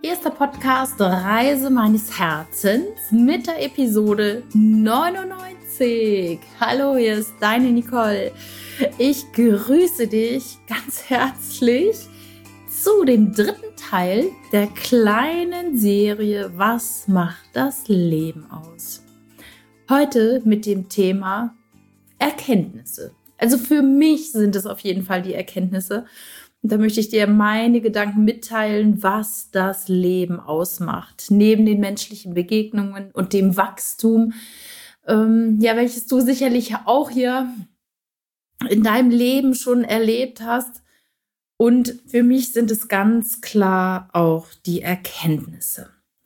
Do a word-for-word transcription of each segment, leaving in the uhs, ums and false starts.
erster Podcast Reise meines Herzens mit der Episode neunundneunzig. Hallo, hier ist deine Nicole. Ich grüße dich ganz herzlich zu dem dritten Teil der kleinen Serie Was macht das Leben aus? Heute mit dem Thema Erkenntnisse. Also für mich sind es auf jeden Fall die Erkenntnisse. Und da möchte ich dir meine Gedanken mitteilen, was das Leben ausmacht. Neben den menschlichen Begegnungen und dem Wachstum, ähm, ja, welches du sicherlich auch hier in deinem Leben schon erlebt hast. Und für mich sind es ganz klar auch die Erkenntnisse.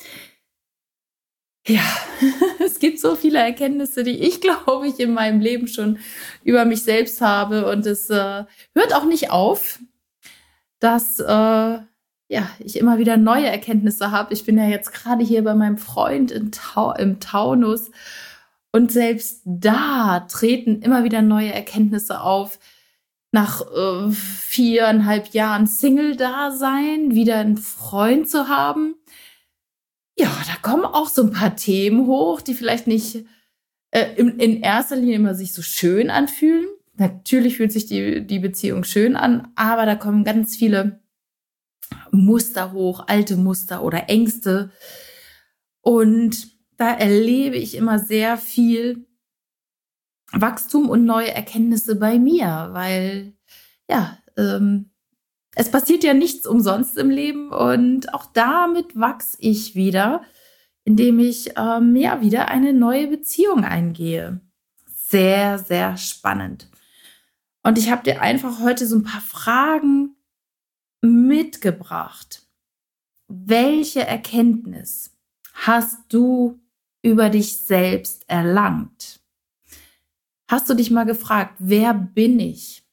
Ja, es gibt so viele Erkenntnisse, die ich, glaube ich, in meinem Leben schon über mich selbst habe. Und es äh, hört auch nicht auf, dass äh, ja, ich immer wieder neue Erkenntnisse habe. Ich bin ja jetzt gerade hier bei meinem Freund in Tau- im Taunus. Und selbst da treten immer wieder neue Erkenntnisse auf. Nach äh, viereinhalb Jahren Single-Dasein wieder einen Freund zu haben. Ja, da kommen auch so ein paar Themen hoch, die vielleicht nicht äh, in, in erster Linie immer sich so schön anfühlen. Natürlich fühlt sich die, die Beziehung schön an, aber da kommen ganz viele Muster hoch, alte Muster oder Ängste. Und da erlebe ich immer sehr viel Wachstum und neue Erkenntnisse bei mir, weil ja, ähm, es passiert ja nichts umsonst im Leben und auch damit wachse ich wieder, indem ich ähm, ja wieder eine neue Beziehung eingehe. Sehr, sehr spannend. Und ich habe dir einfach heute so ein paar Fragen mitgebracht. Welche Erkenntnis hast du über dich selbst erlangt? Hast du dich mal gefragt, wer bin ich?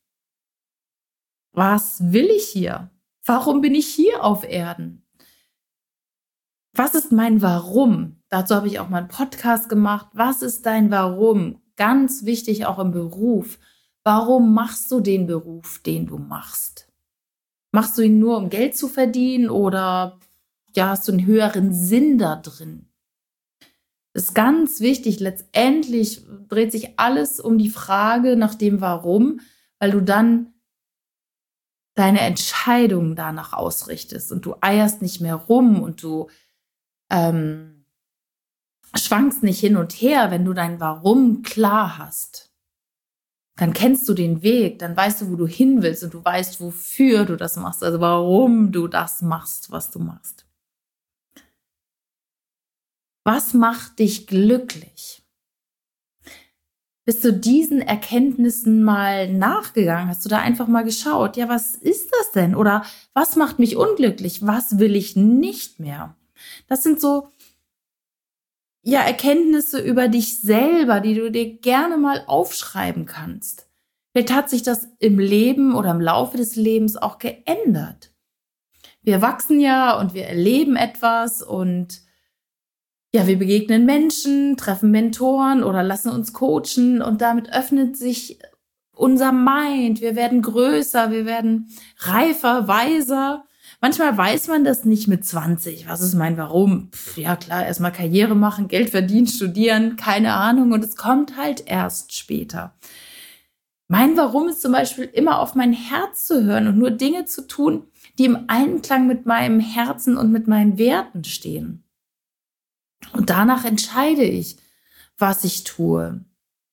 Was will ich hier? Warum bin ich hier auf Erden? Was ist mein Warum? Dazu habe ich auch mal einen Podcast gemacht. Was ist dein Warum? Ganz wichtig auch im Beruf. Warum machst du den Beruf, den du machst? Machst du ihn nur, um Geld zu verdienen oder ja, hast du einen höheren Sinn da drin? Das ist ganz wichtig. Letztendlich dreht sich alles um die Frage nach dem Warum, weil du dann deine Entscheidungen danach ausrichtest und du eierst nicht mehr rum und du ähm, schwankst nicht hin und her, wenn du dein Warum klar hast. Dann kennst du den Weg, dann weißt du, wo du hin willst und du weißt, wofür du das machst, also warum du das machst, was du machst. Was macht dich glücklich? Bist du diesen Erkenntnissen mal nachgegangen? Hast du da einfach mal geschaut? Ja, was ist das denn? Oder was macht mich unglücklich? Was will ich nicht mehr? Das sind so ja, Erkenntnisse über dich selber, die du dir gerne mal aufschreiben kannst. Vielleicht hat sich das im Leben oder im Laufe des Lebens auch geändert. Wir wachsen ja und wir erleben etwas und ja, wir begegnen Menschen, treffen Mentoren oder lassen uns coachen und damit öffnet sich unser Mind. Wir werden größer, wir werden reifer, weiser. Manchmal weiß man das nicht mit zwanzig. Was ist mein Warum? Pff, ja klar, erstmal Karriere machen, Geld verdienen, studieren, keine Ahnung. Und es kommt halt erst später. Mein Warum ist zum Beispiel immer auf mein Herz zu hören und nur Dinge zu tun, die im Einklang mit meinem Herzen und mit meinen Werten stehen. Und danach entscheide ich, was ich tue.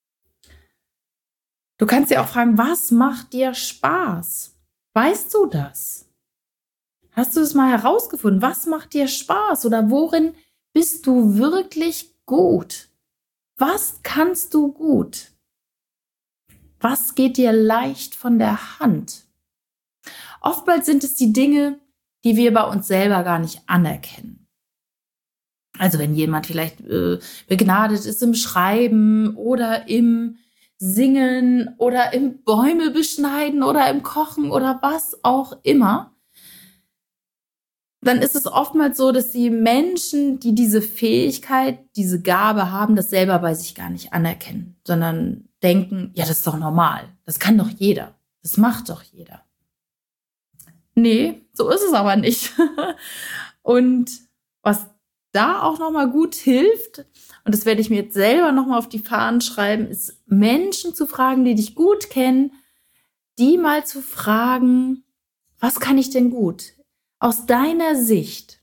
Du kannst dir auch fragen, was macht dir Spaß? Weißt du das? Hast du es mal herausgefunden? Was macht dir Spaß? Oder worin bist du wirklich gut? Was kannst du gut? Was geht dir leicht von der Hand? Oftmals sind es die Dinge, die wir bei uns selber gar nicht anerkennen. Also wenn jemand vielleicht äh, begnadet ist im Schreiben oder im Singen oder im Bäume beschneiden oder im Kochen oder was auch immer, dann ist es oftmals so, dass die Menschen, die diese Fähigkeit, diese Gabe haben, das selber bei sich gar nicht anerkennen, sondern denken, ja, das ist doch normal, das kann doch jeder, das macht doch jeder. Nee, so ist es aber nicht. Und was da auch nochmal gut hilft, und das werde ich mir jetzt selber nochmal auf die Fahnen schreiben, ist Menschen zu fragen, die dich gut kennen, die mal zu fragen, was kann ich denn gut? Aus deiner Sicht,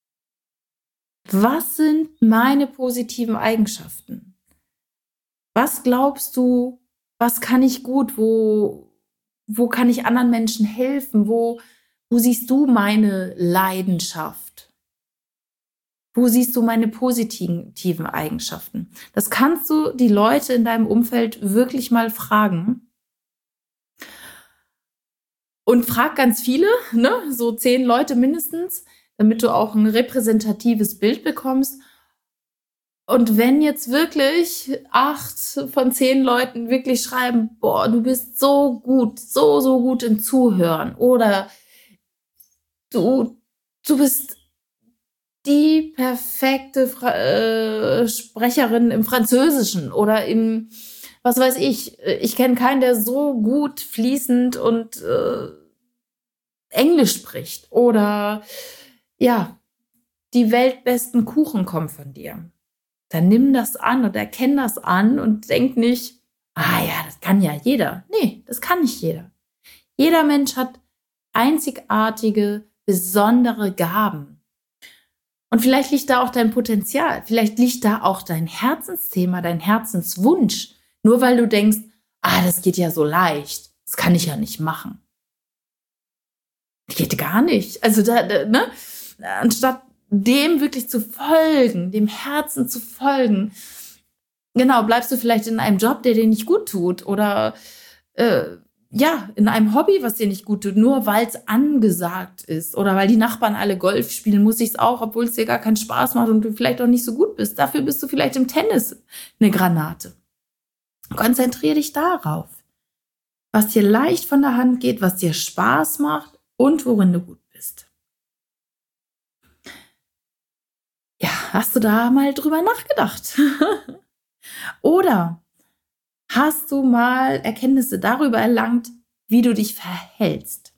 was sind meine positiven Eigenschaften? Was glaubst du, was kann ich gut? Wo, wo kann ich anderen Menschen helfen? Wo, wo siehst du meine Leidenschaft? Wo siehst du meine positiven Eigenschaften? Das kannst du die Leute in deinem Umfeld wirklich mal fragen. Und frag ganz viele, ne? So zehn Leute mindestens, damit du auch ein repräsentatives Bild bekommst. Und wenn jetzt wirklich acht von zehn Leuten wirklich schreiben, boah, du bist so gut, so, so gut im Zuhören oder du, du bist die perfekte Fra- äh, Sprecherin im Französischen oder im, was weiß ich, ich kenne keinen, der so gut fließend und äh, Englisch spricht oder ja, die weltbesten Kuchen kommen von dir. Dann nimm das an und erkenn das an und denk nicht, ah ja, das kann ja jeder. Nee, das kann nicht jeder. Jeder Mensch hat einzigartige, besondere Gaben. Und vielleicht liegt da auch dein Potenzial. Vielleicht liegt da auch dein Herzensthema, dein Herzenswunsch. Nur weil du denkst, ah, das geht ja so leicht. Das kann ich ja nicht machen. Das geht gar nicht. Also, da, da, ne? Anstatt dem wirklich zu folgen, dem Herzen zu folgen, genau, bleibst du vielleicht in einem Job, der dir nicht gut tut oder äh, ja, in einem Hobby, was dir nicht gut tut, nur weil es angesagt ist oder weil die Nachbarn alle Golf spielen, muss ich es auch, obwohl es dir gar keinen Spaß macht und du vielleicht auch nicht so gut bist. Dafür bist du vielleicht im Tennis eine Granate. Konzentriere dich darauf, was dir leicht von der Hand geht, was dir Spaß macht und worin du gut bist. Ja, hast du da mal drüber nachgedacht? Oder hast du mal Erkenntnisse darüber erlangt, wie du dich verhältst?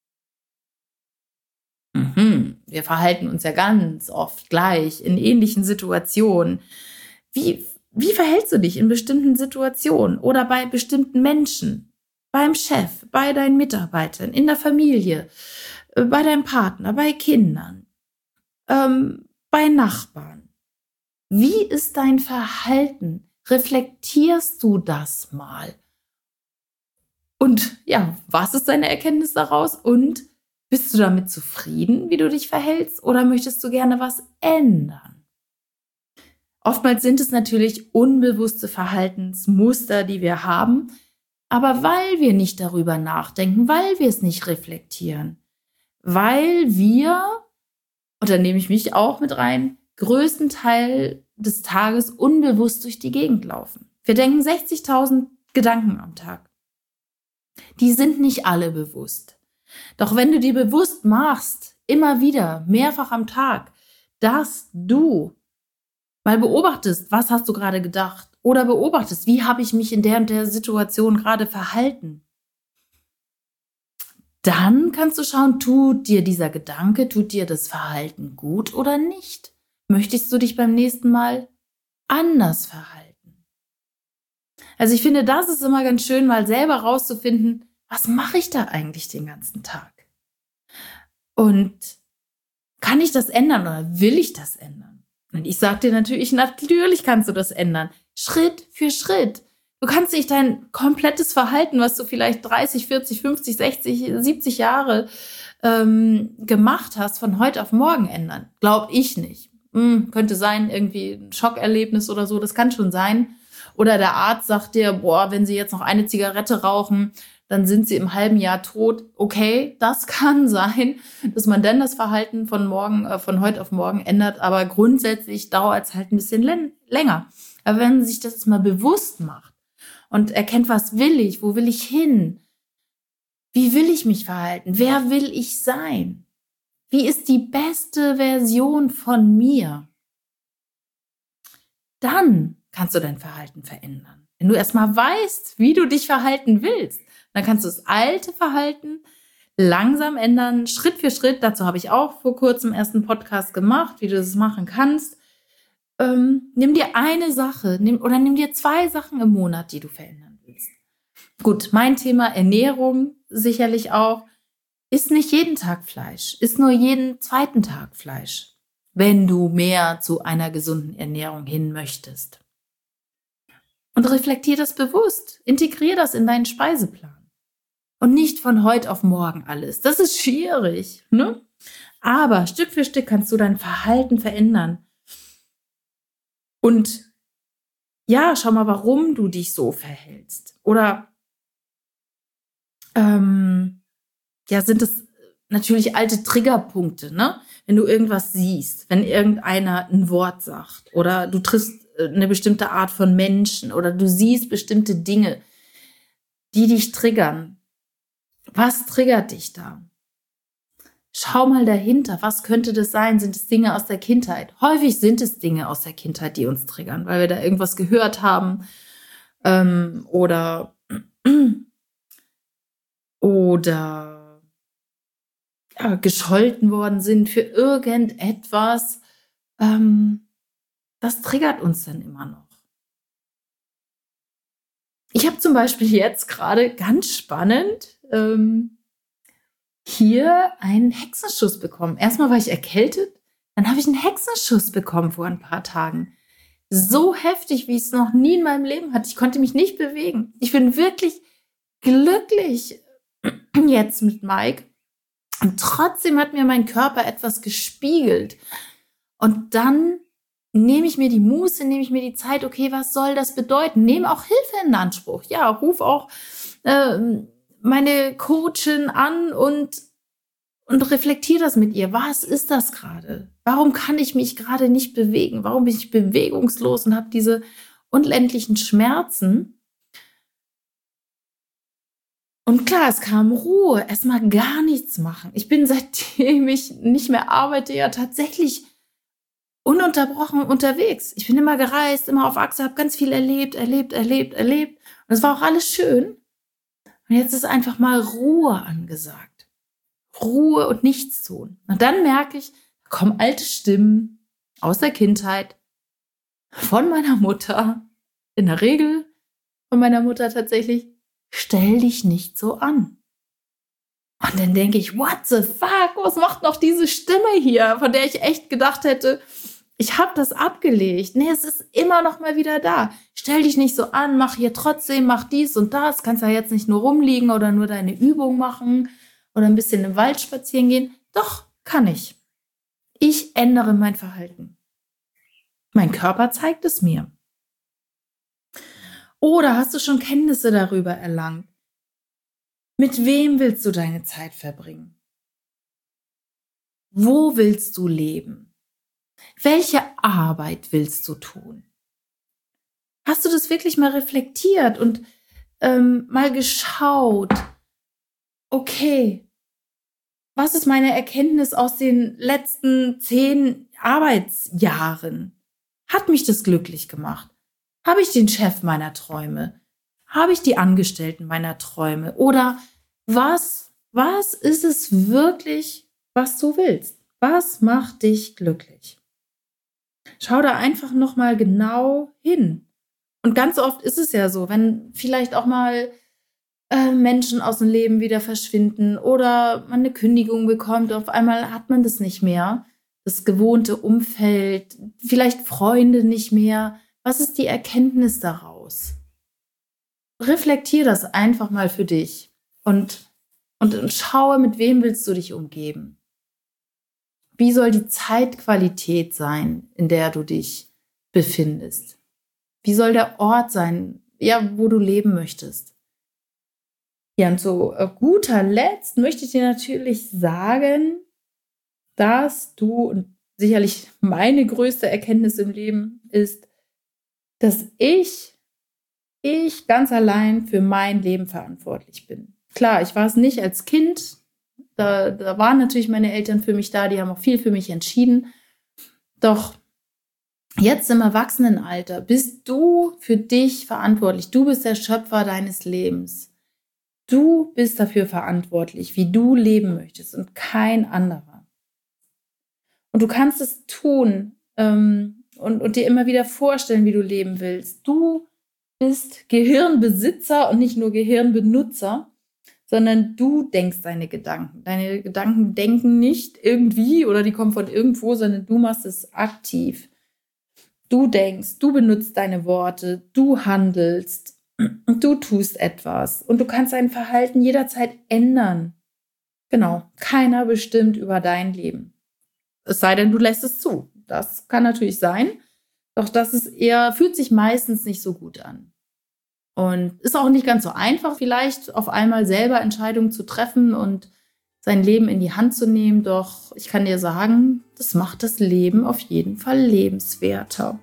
Mhm. Wir verhalten uns ja ganz oft gleich in ähnlichen Situationen. Wie, wie verhältst du dich in bestimmten Situationen oder bei bestimmten Menschen? Beim Chef, bei deinen Mitarbeitern, in der Familie, äh, bei deinem Partner, bei Kindern, ähm, bei Nachbarn. Wie ist dein Verhalten? Reflektierst du das mal? Und ja, was ist deine Erkenntnis daraus? Und bist du damit zufrieden, wie du dich verhältst? Oder möchtest du gerne was ändern? Oftmals sind es natürlich unbewusste Verhaltensmuster, die wir haben. Aber weil wir nicht darüber nachdenken, weil wir es nicht reflektieren, weil wir, und da nehme ich mich auch mit rein, größten Teil des Tages unbewusst durch die Gegend laufen. Wir denken sechzigtausend Gedanken am Tag. Die sind nicht alle bewusst. Doch wenn du dir bewusst machst, immer wieder, mehrfach am Tag, dass du mal beobachtest, was hast du gerade gedacht? Oder beobachtest, wie habe ich mich in der und der Situation gerade verhalten? Dann kannst du schauen, tut dir dieser Gedanke, tut dir das Verhalten gut oder nicht? Möchtest du dich beim nächsten Mal anders verhalten? Also ich finde, das ist immer ganz schön, mal selber rauszufinden, was mache ich da eigentlich den ganzen Tag? Und kann ich das ändern oder will ich das ändern? Und ich sage dir natürlich, natürlich kannst du das ändern. Schritt für Schritt. Du kannst nicht dein komplettes Verhalten, was du vielleicht dreißig, vierzig, fünfzig, sechzig, siebzig Jahre ähm, gemacht hast, von heute auf morgen ändern. Glaub ich nicht. Hm, könnte sein, irgendwie ein Schockerlebnis oder so, das kann schon sein. Oder der Arzt sagt dir, boah, wenn Sie jetzt noch eine Zigarette rauchen, dann sind Sie im halben Jahr tot. Okay, das kann sein, dass man dann das Verhalten von morgen, äh, von heute auf morgen ändert. Aber grundsätzlich dauert es halt ein bisschen län- länger. Aber wenn man sich das jetzt mal bewusst macht und erkennt, was will ich, wo will ich hin, wie will ich mich verhalten, wer will ich sein, wie ist die beste Version von mir, dann kannst du dein Verhalten verändern. Wenn du erstmal weißt, wie du dich verhalten willst, dann kannst du das alte Verhalten langsam ändern, Schritt für Schritt. Dazu habe ich auch vor kurzem erst einen Podcast gemacht, wie du das machen kannst. Ähm, nimm dir eine Sache nimm, oder nimm dir zwei Sachen im Monat, die du verändern willst. Gut, mein Thema Ernährung sicherlich auch. Iss nicht jeden Tag Fleisch, iss nur jeden zweiten Tag Fleisch, wenn du mehr zu einer gesunden Ernährung hin möchtest. Und reflektier das bewusst, integrier das in deinen Speiseplan. Und nicht von heute auf morgen alles. Das ist schwierig, ne? Aber Stück für Stück kannst du dein Verhalten verändern. Und ja, schau mal, warum du dich so verhältst. Oder ähm, ja, sind es natürlich alte Triggerpunkte, ne? Wenn du irgendwas siehst, wenn irgendeiner ein Wort sagt oder du triffst eine bestimmte Art von Menschen oder du siehst bestimmte Dinge, die dich triggern. Was triggert dich da? Schau mal dahinter. Was könnte das sein? Sind es Dinge aus der Kindheit? Häufig sind es Dinge aus der Kindheit, die uns triggern, weil wir da irgendwas gehört haben ähm, oder oder ja, gescholten worden sind für irgendetwas. Ähm, das triggert uns dann immer noch. Ich habe zum Beispiel jetzt gerade ganz spannend ähm, hier einen Hexenschuss bekommen. Erstmal war ich erkältet, dann habe ich einen Hexenschuss bekommen vor ein paar Tagen. So heftig, wie ich es noch nie in meinem Leben hatte. Ich konnte mich nicht bewegen. Ich bin wirklich glücklich jetzt mit Mike. Und trotzdem hat mir mein Körper etwas gespiegelt. Und dann nehme ich mir die Muße, nehme ich mir die Zeit, okay, was soll das bedeuten? Nehme auch Hilfe in Anspruch. Ja, ruf auch äh, meine Coachin an und, und reflektiere das mit ihr. Was ist das gerade? Warum kann ich mich gerade nicht bewegen? Warum bin ich bewegungslos und habe diese unendlichen Schmerzen? Und klar, es kam Ruhe, erstmal gar nichts machen. Ich bin, seitdem ich nicht mehr arbeite, ja tatsächlich ununterbrochen unterwegs. Ich bin immer gereist, immer auf Achse, habe ganz viel erlebt, erlebt, erlebt, erlebt. Und es war auch alles schön. Und jetzt ist einfach mal Ruhe angesagt. Ruhe und nichts tun. Und dann merke ich, da kommen alte Stimmen aus der Kindheit, von meiner Mutter, in der Regel von meiner Mutter tatsächlich, stell dich nicht so an. Und dann denke ich, what the fuck, was macht noch diese Stimme hier, von der ich echt gedacht hätte, ich habe das abgelegt. Nee, es ist immer noch mal wieder da. Stell dich nicht so an, mach hier trotzdem, mach dies und das. Kannst ja jetzt nicht nur rumliegen oder nur deine Übung machen oder ein bisschen im Wald spazieren gehen. Doch, kann ich. Ich ändere mein Verhalten. Mein Körper zeigt es mir. Oder hast du schon Kenntnisse darüber erlangt? Mit wem willst du deine Zeit verbringen? Wo willst du leben? Welche Arbeit willst du tun? Hast du das wirklich mal reflektiert und ähm, mal geschaut, okay, was ist meine Erkenntnis aus den letzten zehn Arbeitsjahren? Hat mich das glücklich gemacht? Habe ich den Chef meiner Träume? Habe ich die Angestellten meiner Träume? Oder was, was ist es wirklich, was du willst? Was macht dich glücklich? Schau da einfach nochmal genau hin. Und ganz oft ist es ja so, wenn vielleicht auch mal äh, Menschen aus dem Leben wieder verschwinden oder man eine Kündigung bekommt, auf einmal hat man das nicht mehr, das gewohnte Umfeld, vielleicht Freunde nicht mehr. Was ist die Erkenntnis daraus? Reflektier das einfach mal für dich und, und, und schaue, mit wem willst du dich umgeben? Wie soll die Zeitqualität sein, in der du dich befindest? Wie soll der Ort sein, ja, wo du leben möchtest? Ja, und zu guter Letzt möchte ich dir natürlich sagen, dass du, und sicherlich meine größte Erkenntnis im Leben ist, dass ich, ich ganz allein für mein Leben verantwortlich bin. Klar, ich war es nicht als Kind, da, da waren natürlich meine Eltern für mich da, die haben auch viel für mich entschieden. Doch jetzt im Erwachsenenalter bist du für dich verantwortlich. Du bist der Schöpfer deines Lebens. Du bist dafür verantwortlich, wie du leben möchtest und kein anderer. Und du kannst es tun ähm, und, und dir immer wieder vorstellen, wie du leben willst. Du bist Gehirnbesitzer und nicht nur Gehirnbenutzer, sondern du denkst deine Gedanken. Deine Gedanken denken nicht irgendwie oder die kommen von irgendwo, sondern du machst es aktiv. Du denkst, du benutzt deine Worte, du handelst, du tust etwas und du kannst dein Verhalten jederzeit ändern. Genau, keiner bestimmt über dein Leben. Es sei denn, du lässt es zu. Das kann natürlich sein, doch das ist eher, fühlt sich meistens nicht so gut an. Und ist auch nicht ganz so einfach, vielleicht auf einmal selber Entscheidungen zu treffen und sein Leben in die Hand zu nehmen. Doch ich kann dir sagen, das macht das Leben auf jeden Fall lebenswerter.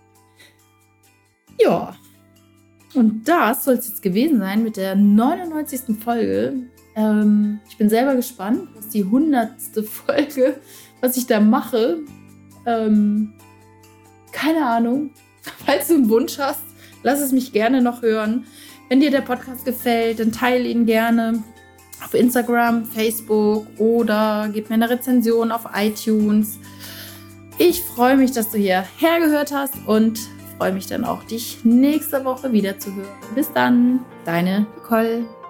Ja, und das soll es jetzt gewesen sein mit der neunundneunzigsten Folge. Ähm, ich bin selber gespannt, was die hundertste Folge, was ich da mache. Ähm, keine Ahnung. Falls du einen Wunsch hast, lass es mich gerne noch hören. Wenn dir der Podcast gefällt, dann teile ihn gerne auf Instagram, Facebook oder gib mir eine Rezension auf iTunes. Ich freue mich, dass du hierher gehört hast und freue mich dann auch, dich nächste Woche wieder zu hören. Bis dann, deine Nicole.